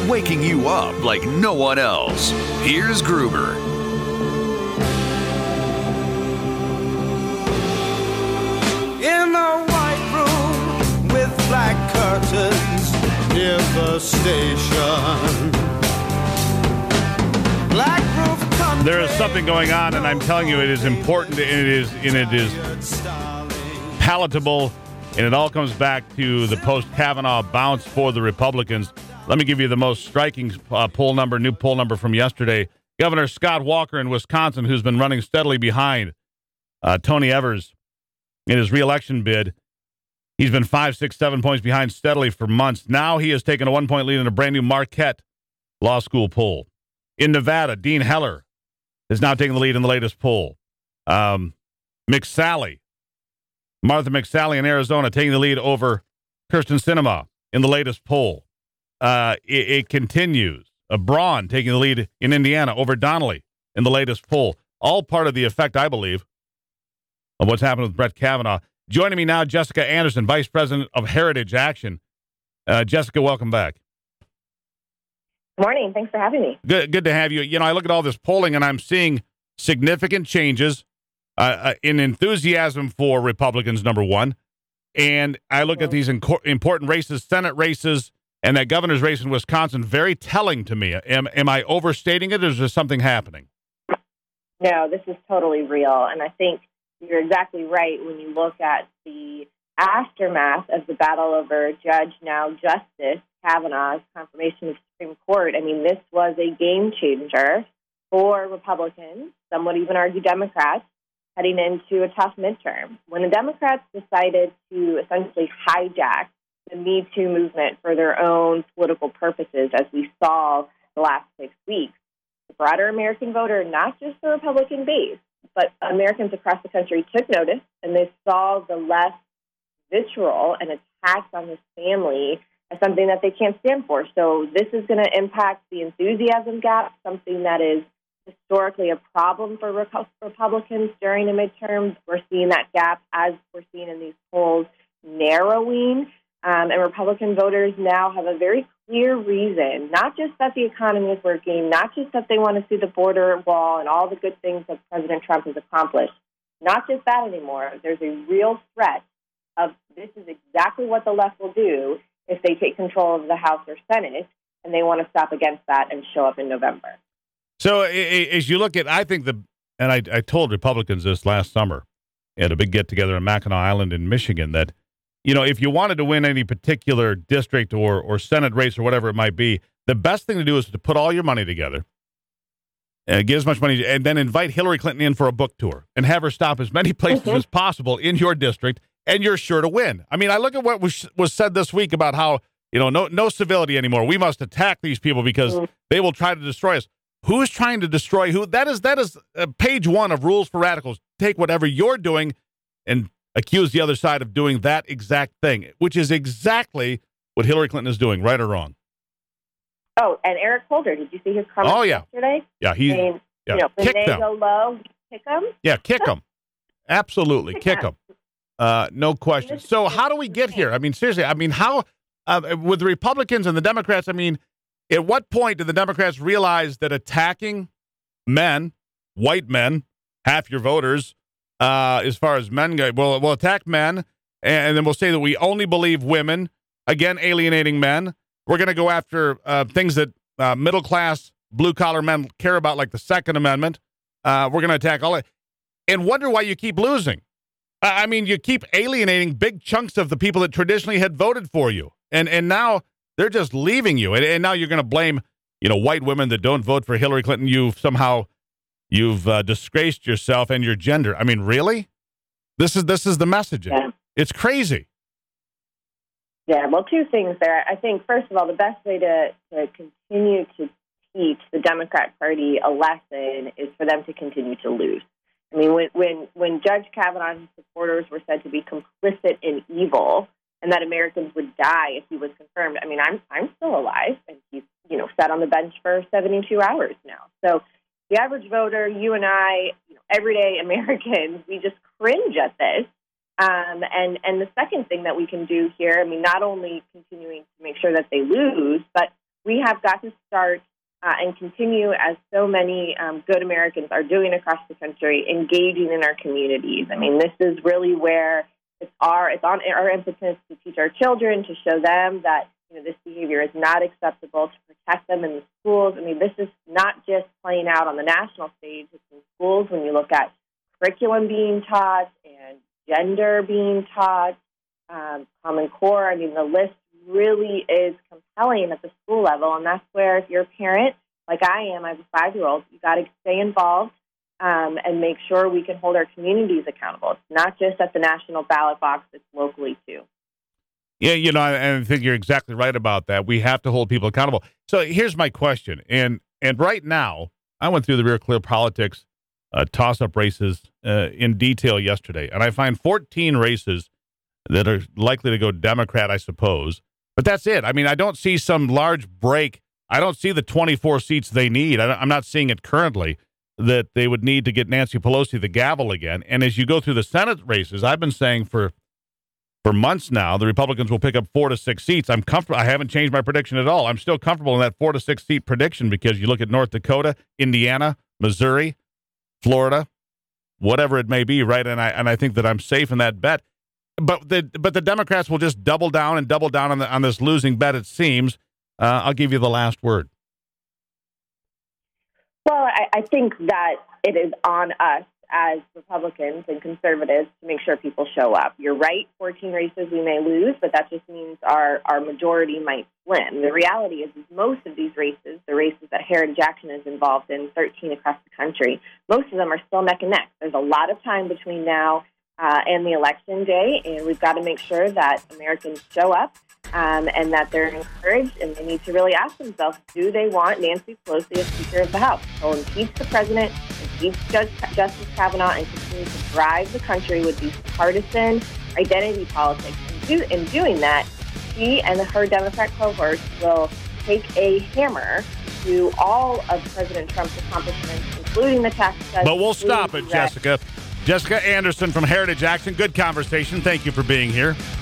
waking you up like no one else. Here's Gruber. In a white room with black curtains near the station. Black roof country. There is something going on, and I'm telling you, it is important, and it is palatable, and it all comes back to the post-Kavanaugh bounce for the Republicans. Let me give you the most striking new poll number from yesterday. Governor Scott Walker in Wisconsin, who's been running steadily behind Tony Evers in his reelection bid. He's been 5, 6, 7 points behind steadily for months. Now he has taken a 1-point lead in a brand new Marquette Law School poll. In Nevada, Dean Heller is now taking the lead in the latest poll. Martha McSally in Arizona taking the lead over Kirsten Sinema in the latest poll. It continues. Braun taking the lead in Indiana over Donnelly in the latest poll. All part of the effect, I believe, of what's happened with Brett Kavanaugh. Joining me now, Jessica Anderson, Vice President of Heritage Action. Jessica, welcome back. Good morning. Thanks for having me. Good to have you. You know, I look at all this polling, and I'm seeing significant changes in enthusiasm for Republicans, number one. And I look at these important races, Senate races, and that governor's race in Wisconsin, very telling to me. Am I overstating it, or is there something happening? No, this is totally real. And I think you're exactly right when you look at the aftermath of the battle over Judge, now Justice Kavanaugh's confirmation of Supreme Court. I mean, this was a game changer for Republicans, some would even argue Democrats, heading into a tough midterm. When the Democrats decided to essentially hijack the Me Too movement for their own political purposes, as we saw the last 6 weeks, the broader American voter, not just the Republican base, but Americans across the country took notice, and they saw the less vitriol and attacks on this family as something that they can't stand for. So this is going to impact the enthusiasm gap, something that is historically a problem for Republicans during a midterm. We're seeing that gap, as we're seeing in these polls, narrowing. And Republican voters now have a very clear reason, not just that the economy is working, not just that they want to see the border wall and all the good things that President Trump has accomplished, not just that anymore. There's a real threat of this is exactly what the left will do if they take control of the House or Senate, and they want to stop against that and show up in November. So as you look at, I think I told Republicans this last summer at a big get-together in Mackinac Island in Michigan that, you know, if you wanted to win any particular district or Senate race or whatever it might be, the best thing to do is to put all your money together and get as much money, and then invite Hillary Clinton in for a book tour and have her stop as many places as possible in your district, and you're sure to win. I mean, I look at what was said this week about how, you know, no civility anymore. We must attack these people because they will try to destroy us. Who's trying to destroy who? That is page 1 of Rules for Radicals. Take whatever you're doing and accuse the other side of doing that exact thing, which is exactly what Hillary Clinton is doing, right or wrong. Oh, and Eric Holder, did you see his comments yesterday? Yeah, when they go low, kick them? Yeah, kick them. Absolutely, kick them. No question. So how do we get here? I mean, seriously, how, with the Republicans and the Democrats, I mean, at what point did the Democrats realize that attacking men, white men, half your voters, as far as men go, we'll attack men, and then we'll say that we only believe women, again, alienating men. We're going to go after things that middle-class, blue-collar men care about, like the Second Amendment. We're going to attack all that. And wonder why you keep losing. I mean, you keep alienating big chunks of the people that traditionally had voted for you. And now they're just leaving you. And now you're going to blame, white women that don't vote for Hillary Clinton. You've disgraced yourself and your gender. I mean, really? This is the messaging. Yeah. It's crazy. Yeah, well, two things there. I think, first of all, the best way to continue to teach the Democrat Party a lesson is for them to continue to lose. I mean, when Judge Kavanaugh and his supporters were said to be complicit in evil and that Americans would die if he was confirmed, I mean, I'm still alive, and he's, sat on the bench for 72 hours now. So the average voter, you and I, everyday Americans, we just cringe at this. And the second thing that we can do here, I mean, not only continuing to make sure that they lose, but we have got to start and continue, as so many good Americans are doing across the country, engaging in our communities. I mean, this is really where it's on our impetus to teach our children, to show them that this behavior is not acceptable, to protect them in the schools. I mean, this is not just playing out on the national stage. It's in schools when you look at curriculum being taught and gender being taught, Common Core. I mean, the list really is compelling at the school level, and that's where, if you're a parent, like I am, I have a 5-year-old, you got to stay involved and make sure we can hold our communities accountable. It's not just at the national ballot box, it's locally too. Yeah, I think you're exactly right about that. We have to hold people accountable. So here's my question, and right now, I went through the Real Clear Politics toss-up races in detail yesterday, and I find 14 races that are likely to go Democrat, I suppose. But that's it. I mean, I don't see some large break. I don't see the 24 seats they need. I'm not seeing it currently that they would need to get Nancy Pelosi the gavel again. And as you go through the Senate races, I've been saying for months now, the Republicans will pick up 4 to 6 seats. I'm comfortable. I haven't changed my prediction at all. I'm still comfortable in that 4 to 6 seat prediction because you look at North Dakota, Indiana, Missouri, Florida, whatever it may be, right? And I think that I'm safe in that bet. But the Democrats will just double down on this losing bet, it seems. I'll give you the last word. Well, I think that it is on us as Republicans and conservatives to make sure people show up. You're right, 14 races we may lose, but that just means our majority might win. The reality is most of these races, the races that Heritage Action is involved in, 13 across the country, most of them are still neck and neck. There's a lot of time between now and the election day, and we've got to make sure that Americans show up and that they're encouraged, and they need to really ask themselves, do they want Nancy Pelosi as Speaker of the House? She'll impeach the president, impeach Justice Kavanaugh, and continue to drive the country with these partisan identity politics. In doing that, she and her Democrat cohorts will take a hammer to all of President Trump's accomplishments, including the tax cuts. But we'll stop it, Jessica. Jessica Anderson from Heritage Action. Good conversation. Thank you for being here.